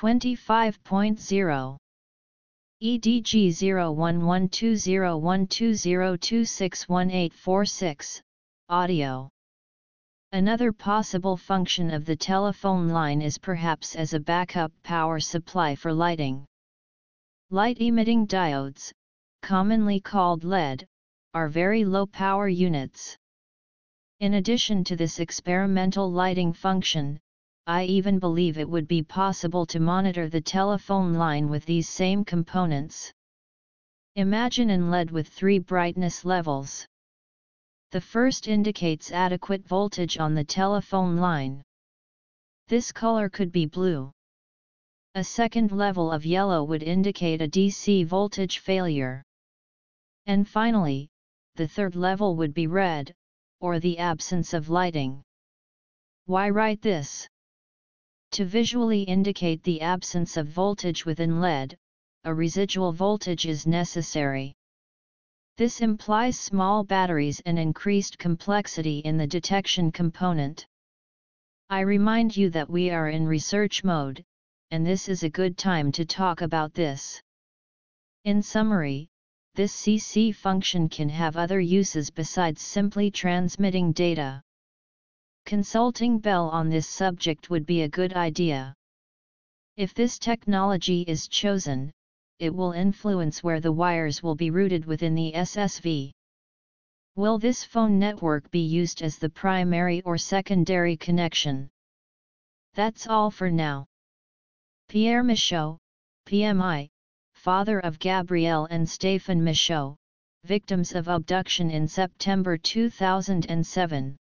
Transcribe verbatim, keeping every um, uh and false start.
twenty-five point zero. E D G zero one one two zero one two zero two six one eight four six, audio. Another possible function of the telephone line is perhaps as a backup power supply for lighting. Light-emitting diodes, commonly called L E D, are very low-power units. In addition to this experimental lighting function, I even believe it would be possible to monitor the telephone line with these same components. Imagine an L E D with three brightness levels. The first indicates adequate voltage on the telephone line. This color could be blue. A second level of yellow would indicate a D C voltage failure. And finally, the third level would be red, or the absence of lighting. Why write this? To visually indicate the absence of voltage within L E D, a residual voltage is necessary. This implies small batteries and increased complexity in the detection component. I remind you that we are in research mode, and this is a good time to talk about this. In summary, this C C function can have other uses besides simply transmitting data. Consulting Bell on this subject would be a good idea. If this technology is chosen, it will influence where the wires will be routed within the S S V. Will this phone network be used as the primary or secondary connection? That's all for now. Pierre Michaud, P M I, father of Gabrielle and Stéphane Michaud, victims of abduction in September two thousand seven.